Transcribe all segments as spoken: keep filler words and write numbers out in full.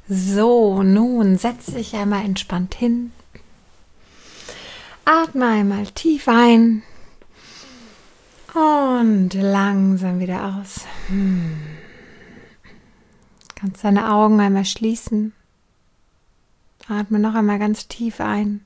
So, nun setz dich einmal entspannt hin. Atme einmal tief ein und langsam wieder aus. Hm. Kannst deine Augen einmal schließen. Atme noch einmal ganz tief ein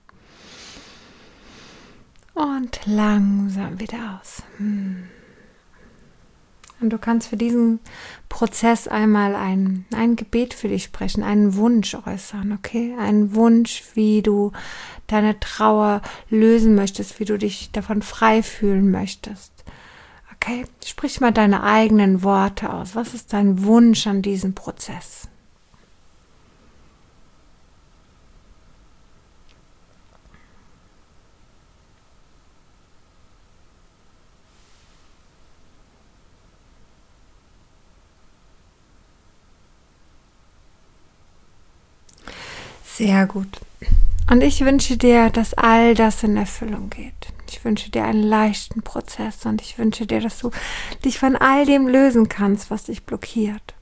und langsam wieder aus. Hm. Und du kannst für diesen Prozess einmal ein, ein Gebet für dich sprechen, einen Wunsch äußern, okay? Einen Wunsch, wie du deine Trauer lösen möchtest, wie du dich davon frei fühlen möchtest. Okay? Sprich mal deine eigenen Worte aus. Was ist dein Wunsch an diesem Prozess? Sehr gut. Und ich wünsche dir, dass all das in Erfüllung geht. Ich wünsche dir einen leichten Prozess und ich wünsche dir, dass du dich von all dem lösen kannst, was dich blockiert.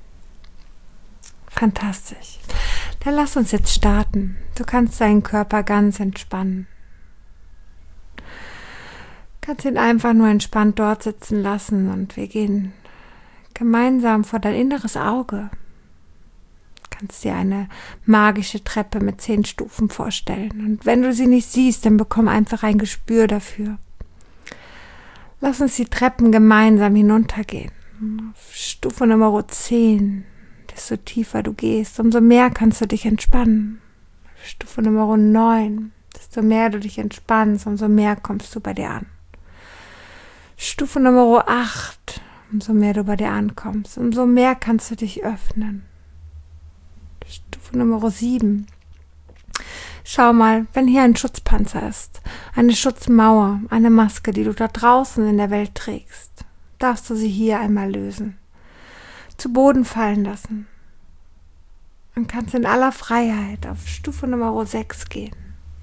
Fantastisch. Dann lass uns jetzt starten. Du kannst deinen Körper ganz entspannen. Du kannst ihn einfach nur entspannt dort sitzen lassen und wir gehen gemeinsam vor dein inneres Auge. Du kannst dir eine magische Treppe mit zehn Stufen vorstellen. Und wenn du sie nicht siehst, dann bekomm einfach ein Gespür dafür. Lass uns die Treppen gemeinsam hinuntergehen. Auf Stufe Nummer zehn. Desto tiefer du gehst, umso mehr kannst du dich entspannen. Auf Stufe Nummer neun. Desto mehr du dich entspannst, umso mehr kommst du bei dir an. Stufe Nummer acht. Umso mehr du bei dir ankommst, umso mehr kannst du dich öffnen. Stufe Nummer sieben. Schau mal, wenn hier ein Schutzpanzer ist, eine Schutzmauer, eine Maske, die du da draußen in der Welt trägst, darfst du sie hier einmal lösen, zu Boden fallen lassen und kannst in aller Freiheit auf Stufe Nummer sechs gehen.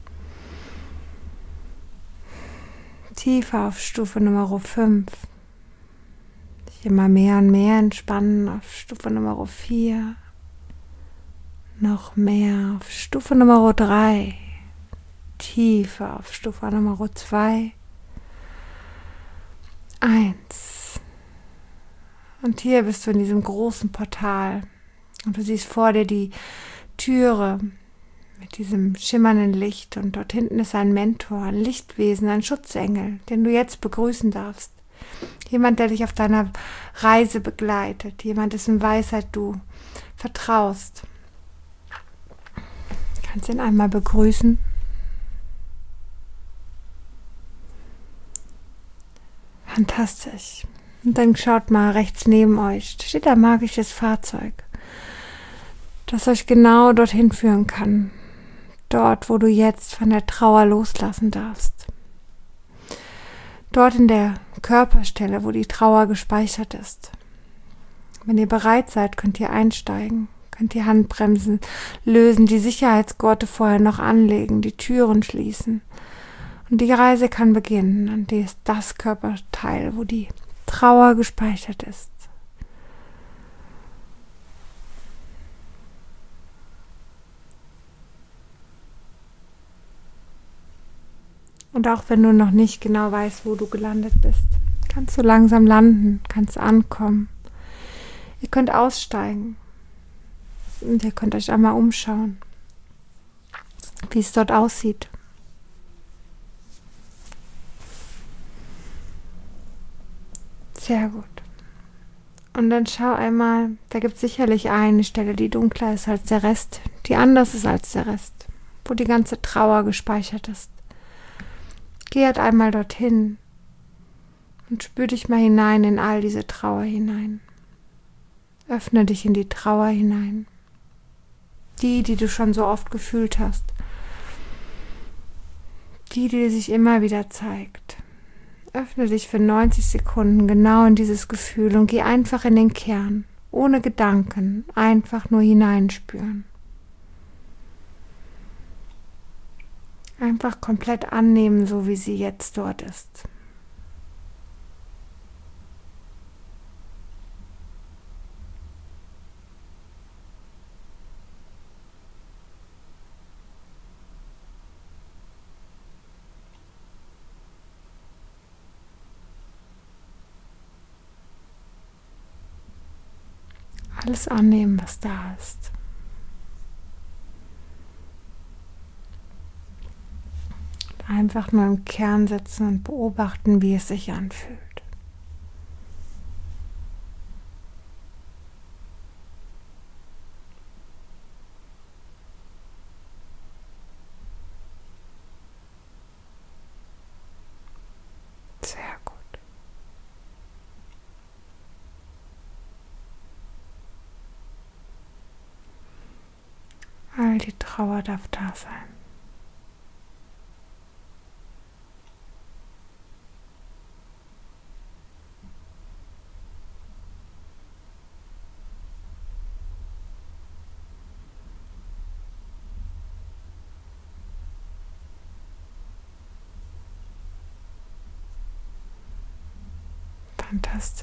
Tiefer auf Stufe Nummer fünf. Dich immer mehr und mehr entspannen auf Stufe Nummer vier. Noch mehr auf Stufe Nummer drei, tiefer auf Stufe Nummer zwei, eins. Und hier bist du in diesem großen Portal und du siehst vor dir die Türe mit diesem schimmernden Licht und dort hinten ist ein Mentor, ein Lichtwesen, ein Schutzengel, den du jetzt begrüßen darfst. Jemand, der dich auf deiner Reise begleitet, jemand, dessen Weisheit du vertraust. Kannst ihn einmal begrüßen. Fantastisch. Und dann schaut mal rechts neben euch. Da steht ein magisches Fahrzeug, das euch genau dorthin führen kann. Dort, wo du jetzt von der Trauer loslassen darfst. Dort in der Körperstelle, wo die Trauer gespeichert ist. Wenn ihr bereit seid, könnt ihr einsteigen. Könnt die Handbremsen lösen, die Sicherheitsgurte vorher noch anlegen, die Türen schließen. Und die Reise kann beginnen an das Körperteil, wo die Trauer gespeichert ist. Und auch wenn du noch nicht genau weißt, wo du gelandet bist, kannst du langsam landen, kannst ankommen. Ihr könnt aussteigen. Und ihr könnt euch einmal umschauen, wie es dort aussieht. Sehr gut. Und dann schau einmal, da gibt es sicherlich eine Stelle, die dunkler ist als der Rest, die anders ist als der Rest, wo die ganze Trauer gespeichert ist. Geh halt einmal dorthin und spür dich mal hinein in all diese Trauer hinein. Öffne dich in die Trauer hinein. Die, die du schon so oft gefühlt hast. Die, die sich immer wieder zeigt. Öffne dich für neunzig Sekunden genau in dieses Gefühl und geh einfach in den Kern, ohne Gedanken, einfach nur hineinspüren. Einfach komplett annehmen, so wie sie jetzt dort ist. Alles annehmen, was da ist. Einfach nur im Kern sitzen und beobachten, wie es sich anfühlt. Sehr gut. All die Trauer darf da sein. Fantastisch.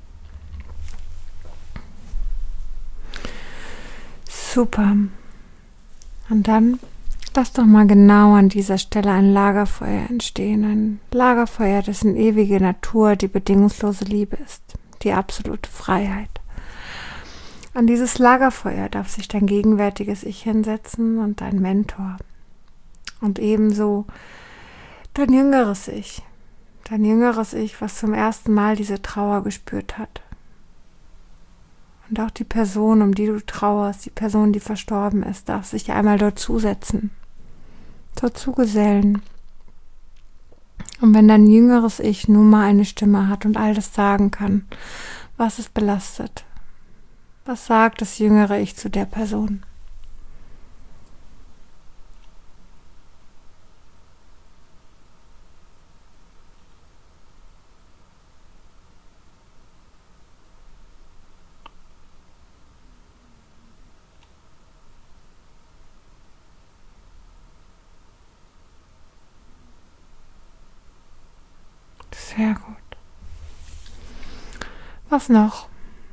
Super. Und dann lass doch mal genau an dieser Stelle ein Lagerfeuer entstehen. Ein Lagerfeuer, dessen ewige Natur die bedingungslose Liebe ist, die absolute Freiheit. An dieses Lagerfeuer darf sich dein gegenwärtiges Ich hinsetzen und dein Mentor. Und ebenso dein jüngeres Ich. Dein jüngeres Ich, was zum ersten Mal diese Trauer gespürt hat. Und auch die Person, um die du trauerst, die Person, die verstorben ist, darf sich einmal dort zusetzen, dort zugesellen. Und wenn dein jüngeres Ich nun mal eine Stimme hat und all das sagen kann, was es belastet, was sagt das jüngere Ich zu der Person? Sehr gut. Was noch?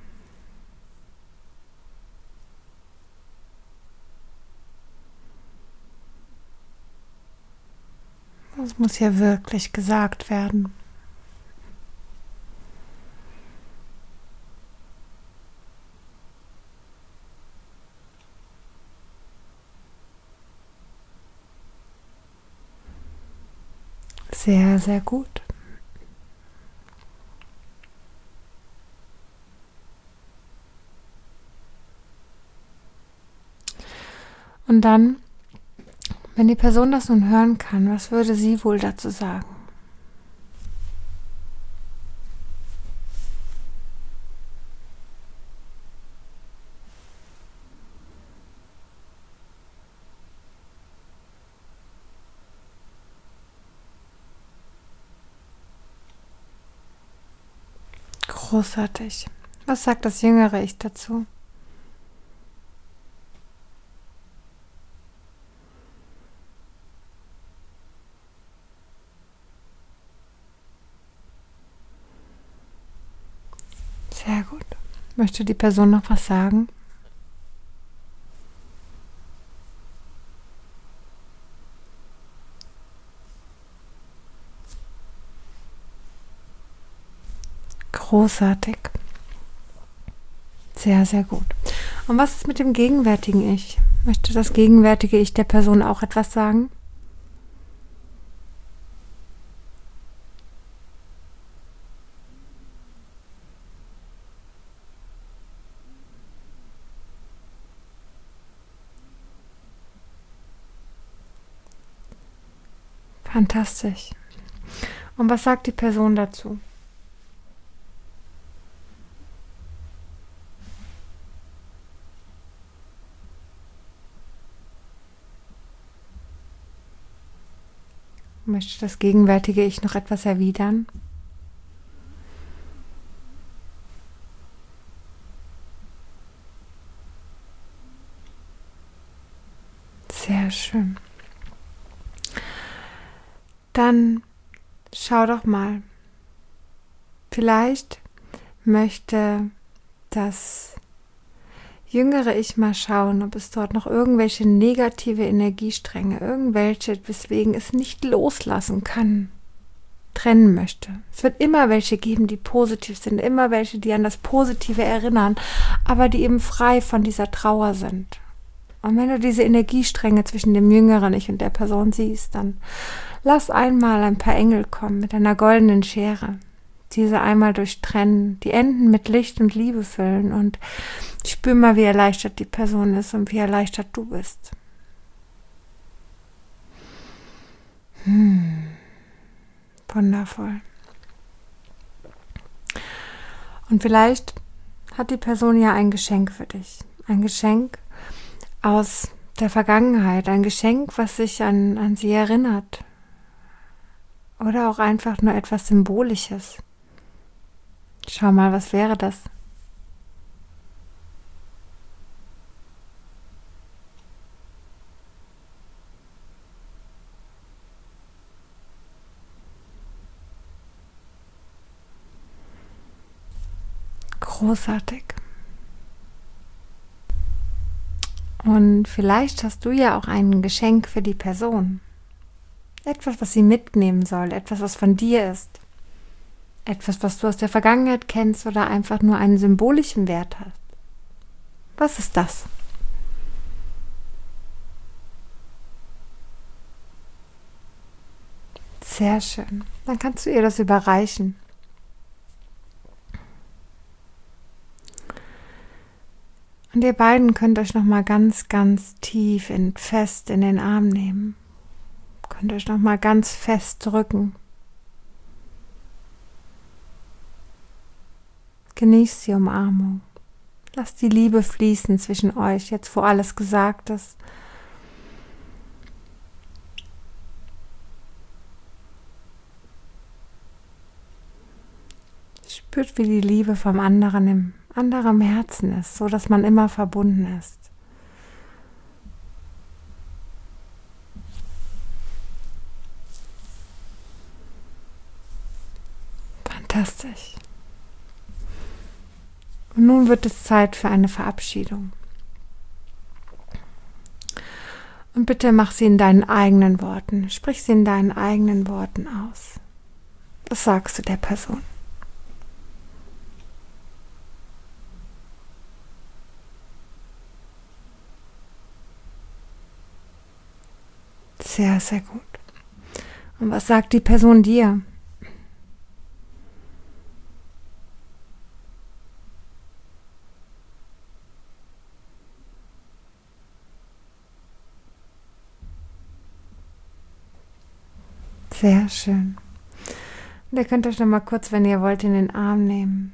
Das muss ja wirklich gesagt werden. Sehr, sehr gut. Und dann, wenn die Person das nun hören kann, was würde sie wohl dazu sagen? Großartig. Was sagt das jüngere Ich dazu? Sehr gut. Möchte die Person noch was sagen? Großartig. Sehr, sehr gut. Und was ist mit dem gegenwärtigen Ich? Möchte das gegenwärtige Ich der Person auch etwas sagen? Fantastisch. Und was sagt die Person dazu? Möchte das gegenwärtige Ich noch etwas erwidern? Sehr schön. Dann schau doch mal. Vielleicht möchte das jüngere Ich mal schauen, ob es dort noch irgendwelche negative Energiestränge, irgendwelche, weswegen es nicht loslassen kann, trennen möchte. Es wird immer welche geben, die positiv sind, immer welche, die an das Positive erinnern, aber die eben frei von dieser Trauer sind. Und wenn du diese Energiestränge zwischen dem jüngeren Ich und der Person siehst, dann lass einmal ein paar Engel kommen mit einer goldenen Schere, diese einmal durchtrennen, die Enden mit Licht und Liebe füllen und spür mal, wie erleichtert die Person ist und wie erleichtert du bist. Hm. Wundervoll. Und vielleicht hat die Person ja ein Geschenk für dich. Ein Geschenk aus der Vergangenheit. Ein Geschenk, was sich an, an sie erinnert. Oder auch einfach nur etwas Symbolisches. Schau mal, was wäre das? Großartig. Und vielleicht hast du ja auch ein Geschenk für die Person. Etwas, was sie mitnehmen soll, etwas, was von dir ist. Etwas, was du aus der Vergangenheit kennst oder einfach nur einen symbolischen Wert hast. Was ist das? Sehr schön. Dann kannst du ihr das überreichen. Und ihr beiden könnt euch nochmal ganz, ganz tief und fest in den Arm nehmen. Könnt euch nochmal ganz fest drücken. Genießt die Umarmung. Lasst die Liebe fließen zwischen euch, jetzt wo alles gesagt ist. Spürt, wie die Liebe vom anderen im anderen Herzen ist, so dass man immer verbunden ist. Fantastisch. Und nun wird es Zeit für eine Verabschiedung. Und bitte mach sie in deinen eigenen Worten. Sprich sie in deinen eigenen Worten aus. Was sagst du der Person? Sehr, sehr gut. Und was sagt die Person dir? Sehr schön. Und ihr könnt euch noch mal kurz, wenn ihr wollt, in den Arm nehmen.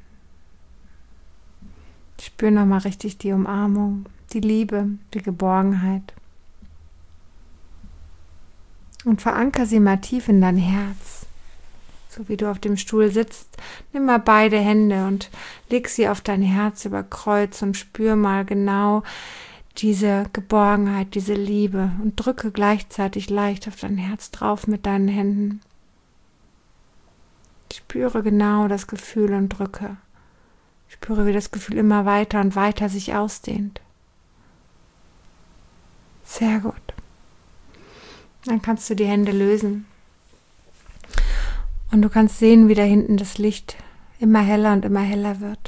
Spür noch mal richtig die Umarmung, die Liebe, die Geborgenheit. Und veranker sie mal tief in dein Herz. So wie du auf dem Stuhl sitzt, nimm mal beide Hände und leg sie auf dein Herz über Kreuz und spür mal genau diese Geborgenheit, diese Liebe und drücke gleichzeitig leicht auf dein Herz drauf mit deinen Händen. Spüre genau das Gefühl und drücke. Spüre, wie das Gefühl immer weiter und weiter sich ausdehnt. Sehr gut. Dann kannst du die Hände lösen. Und du kannst sehen, wie da hinten das Licht immer heller und immer heller wird.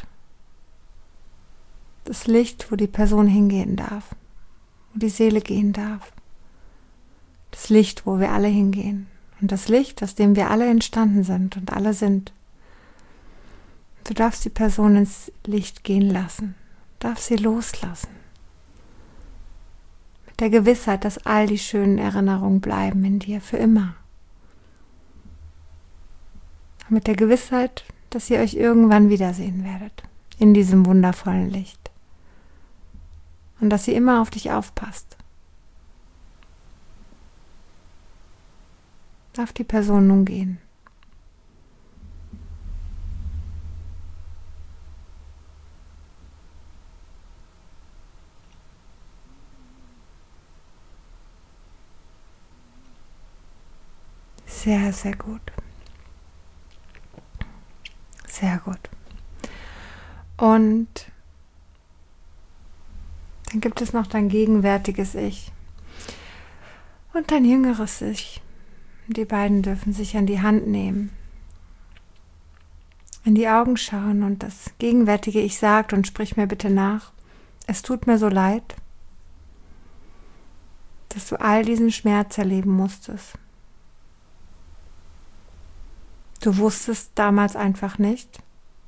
Das Licht, wo die Person hingehen darf, wo die Seele gehen darf. Das Licht, wo wir alle hingehen. Und das Licht, aus dem wir alle entstanden sind und alle sind. Du darfst die Person ins Licht gehen lassen, darfst sie loslassen. Mit der Gewissheit, dass all die schönen Erinnerungen bleiben in dir für immer. Und mit der Gewissheit, dass ihr euch irgendwann wiedersehen werdet, in diesem wundervollen Licht. Und dass sie immer auf dich aufpasst. Darf die Person nun gehen. Sehr, sehr gut. Sehr gut. Und dann gibt es noch dein gegenwärtiges Ich und dein jüngeres Ich. Die beiden dürfen sich an die Hand nehmen in die Augen schauen und das gegenwärtige Ich sagt und sprich mir bitte nach: Es tut mir so leid, dass du all diesen Schmerz erleben musstest. Du wusstest damals einfach nicht,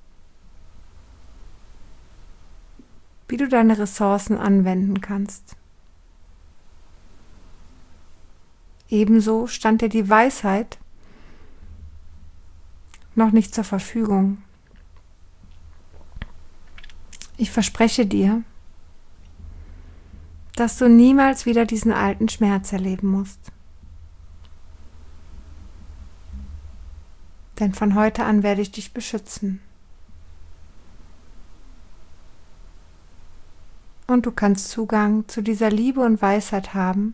wie du deine Ressourcen anwenden kannst. Ebenso stand dir die Weisheit noch nicht zur Verfügung. Ich verspreche dir, dass du niemals wieder diesen alten Schmerz erleben musst. Denn von heute an werde ich dich beschützen. Und du kannst Zugang zu dieser Liebe und Weisheit haben,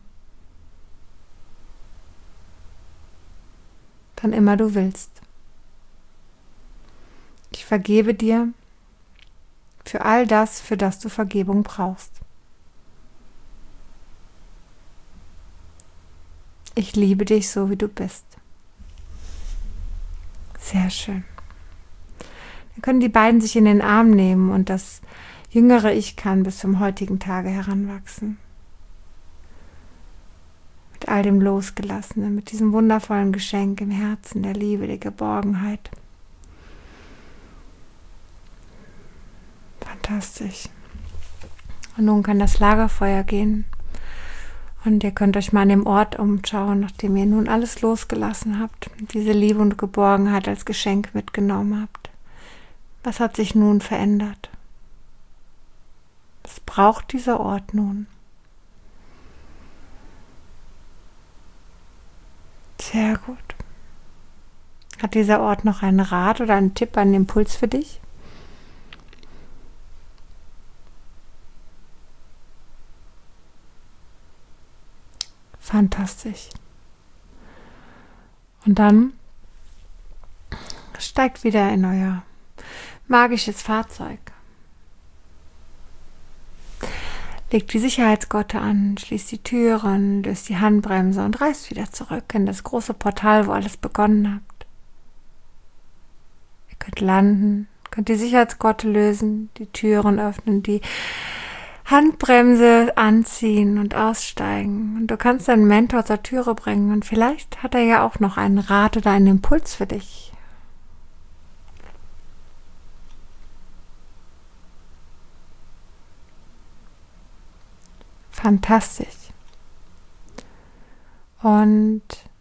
wann immer du willst. Ich vergebe dir für all das, für das du Vergebung brauchst. Ich liebe dich so, wie du bist. Sehr schön. Dann können die beiden sich in den Arm nehmen und das jüngere Ich kann bis zum heutigen Tage heranwachsen. Mit all dem Losgelassenen, mit diesem wundervollen Geschenk im Herzen, der Liebe, der Geborgenheit. Fantastisch. Und nun kann das Lagerfeuer gehen. Und ihr könnt euch mal an dem Ort umschauen, nachdem ihr nun alles losgelassen habt, diese Liebe und Geborgenheit als Geschenk mitgenommen habt. Was hat sich nun verändert? Was braucht dieser Ort nun? Sehr gut. Hat dieser Ort noch einen Rat oder einen Tipp, einen Impuls für dich? Fantastisch. Und dann steigt wieder in euer magisches Fahrzeug. Legt die Sicherheitsgurte an, schließt die Türen, löst die Handbremse und reist wieder zurück in das große Portal, wo alles begonnen hat. Ihr könnt landen, könnt die Sicherheitsgurte lösen, die Türen öffnen, die Handbremse anziehen und aussteigen. Und du kannst deinen Mentor zur Türe bringen und vielleicht hat er ja auch noch einen Rat oder einen Impuls für dich. Fantastisch. Und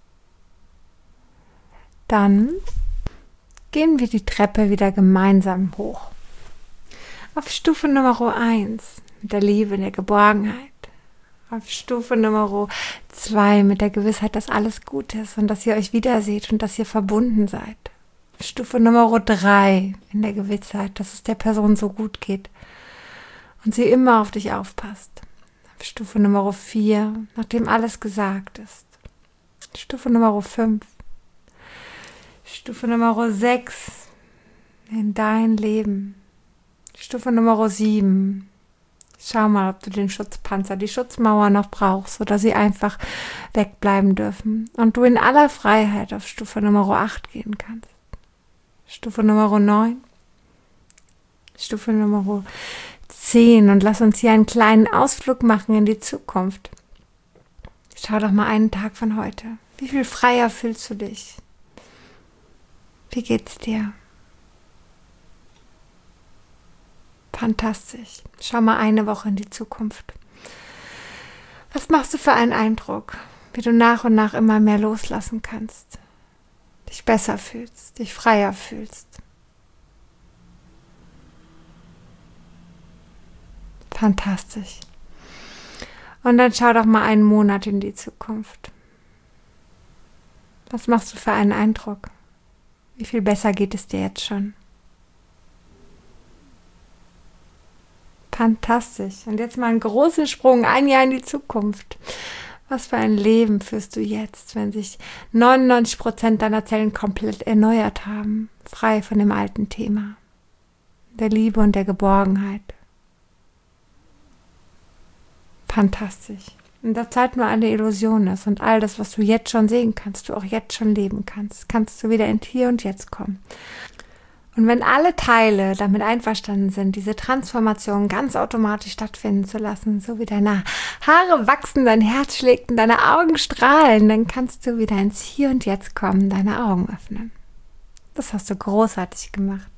dann gehen wir die Treppe wieder gemeinsam hoch. Auf Stufe Nummer eins mit der Liebe, der Geborgenheit. Auf Stufe Nummer zwei mit der Gewissheit, dass alles gut ist und dass ihr euch wiederseht und dass ihr verbunden seid. Auf Stufe Nummer drei in der Gewissheit, dass es der Person so gut geht und sie immer auf dich aufpasst. Auf Stufe Nummer vier, nachdem alles gesagt ist. Stufe Nummer fünf. Stufe Nummer sechs in dein Leben. Stufe Nummer sieben. Schau mal, ob du den Schutzpanzer, die Schutzmauer noch brauchst oder sie einfach wegbleiben dürfen. Und du in aller Freiheit auf Stufe Nummer acht gehen kannst. Stufe Nummer neun. Stufe Nummer zehn. Und lass uns hier einen kleinen Ausflug machen in die Zukunft. Schau doch mal einen Tag von heute. Wie viel freier fühlst du dich? Wie geht's dir? Fantastisch. Schau mal eine Woche in die Zukunft. Was machst du für einen Eindruck, wie du nach und nach immer mehr loslassen kannst, dich besser fühlst, dich freier fühlst? Fantastisch. Und dann schau doch mal einen Monat in die Zukunft. Was machst du für einen Eindruck? Wie viel besser geht es dir jetzt schon? Fantastisch. Und jetzt mal einen großen Sprung, ein Jahr in die Zukunft. Was für ein Leben führst du jetzt, wenn sich neunundneunzig Prozent deiner Zellen komplett erneuert haben, frei von dem alten Thema, der Liebe und der Geborgenheit. Fantastisch. Und da Zeit nur eine Illusion ist und all das, was du jetzt schon sehen kannst, du auch jetzt schon leben kannst, kannst du wieder in Hier und Jetzt kommen. Und wenn alle Teile damit einverstanden sind, diese Transformation ganz automatisch stattfinden zu lassen, so wie deine Haare wachsen, dein Herz schlägt und deine Augen strahlen, dann kannst du wieder ins Hier und Jetzt kommen, deine Augen öffnen. Das hast du großartig gemacht.